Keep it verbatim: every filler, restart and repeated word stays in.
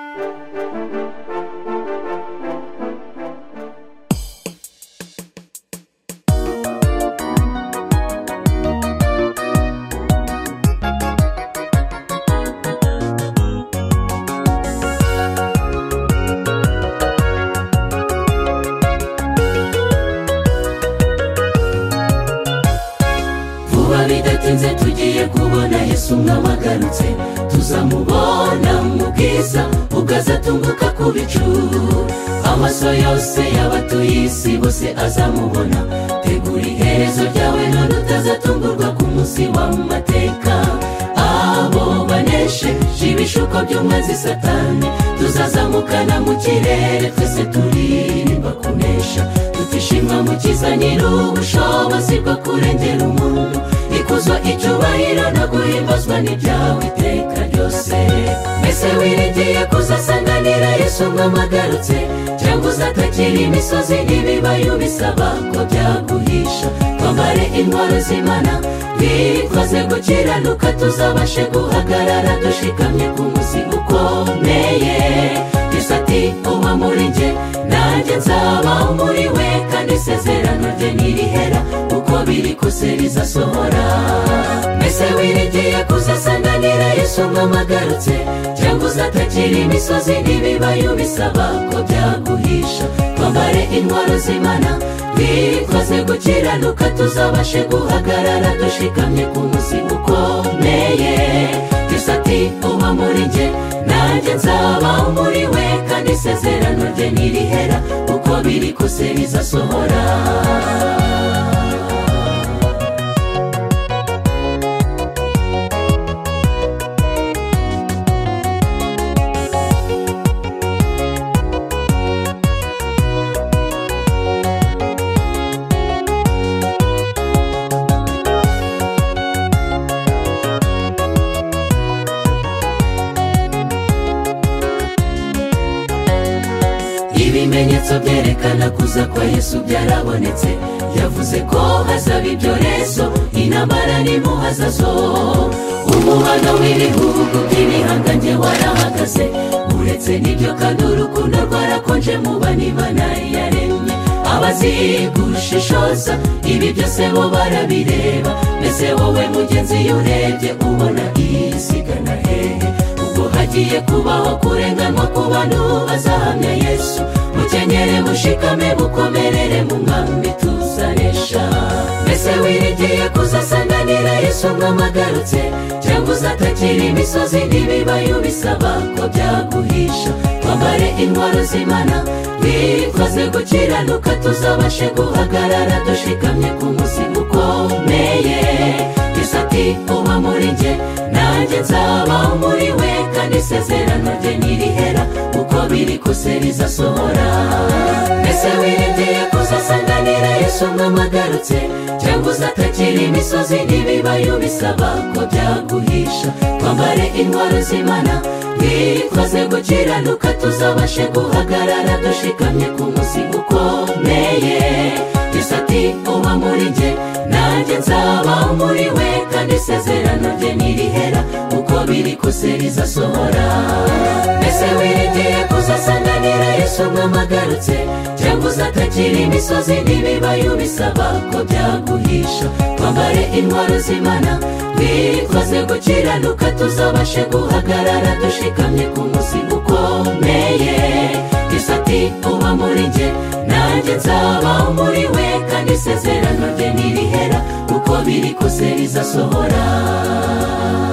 bidatinze tugiye kubona Yesu mwabagarutse tuzamubona mu bwiza ugazatunguka ku bicu amaso yose y'abatuye isi bose azamubona tegura iherezo ryawe none utazatungurwa ku munsi w'amateka abo baneshe ibishuko by'umwanzi Satani tuzazamukana mu kirere twese turirimba kunesha tutishimwa mu kizanira ubushobozi bwo kurengera umuntu ikuzwa icyubahiro no guhimbazwa n'ibyawe iteka ryose mbese wiringiye kuzasanganira Yesu mwamugarutse cyangwa uzatakira imisozi n'ibibayo bisaba ko byaguhisha twambare intwaro z'Imana twitwaze gukiranuka tuzabashe guhagarara dushikamye ku munsi ukomeye Yesu ati uba muri njye nanjye nzaba muri we kandi isezerano rye ntirihera uko biri kose rizasohora mbese wiringiye kuzasanganira Yesu mwamugarutse cyangwa uzatakira imisozi n'ibibayo bisaba ko byaguhisha twambare intwaro z'Imana twitwaze gukiranuka tuzabashe guhagarara dushikamye ku munsi ukomeye Yesu ati uba muri njye nanjye nzaba muri we kandi isezerano rye ntirihera uko biri kose rizasohora ibimenyetso byerekana kuza kwa Yesu byarabonetse yavuze ko hazaba ibyorezo intambara n'imuhazazo umuhano w'ibihugu by'ibihangange warahagaze uretse n'ibyo kandi urukundo rwarakonje mu bani Imana yaremye abazigushishoza ibi byose bo barabireba mbese wowe mugenzi iyo urebye ubona isigana hehe ubwo hagiye kubaho kurenganwa ku bantu bazahamya Yesu mukenyere mushikame mukomerere mu mwami tuzanesha mbese wiringiye kuzasanganira Yesu mwamugarutse cyangwa uzatakira imisozi n'ibibayo bisaba ko byaguhisha twambare intwaro z'Imana twitwaze gukiranuka tuzabashe guhagarara dushikamye ku munsi ukomeye Yesu ati uba muri njye nanjye nzaba muri we kandi isezerano rye ntirihera uko biri kose rizasohora mbese wiringiye kuzasanganira Yesu mwamugarutse cyangwa uzatakira imisozi n'ibibayo bisaba ko byaguhisha twambare intwaro z'Imana twitwaze gukiranuka tuzabashe guhagarara dushikamye ku munsi ukomeye Yesu ati uba muri njye nanjye nzaba muri we kandi isezerano rye ntirihera uko biri kose rizasohora mbese wiringiye kuzasanganira Yesu mwamugarutse cyangwa uzatakira imisozi n'ibibayo bisaba ko byaguhisha twambare intwaro z'Imana twitwaze gukiranuka tuzabashe guhagarara dushikamye ku munsi ukomeye Yesu ati uba muri njye nanjye nzaba muri we kandi isezerano rye ntirihera uko biri kose rizasohora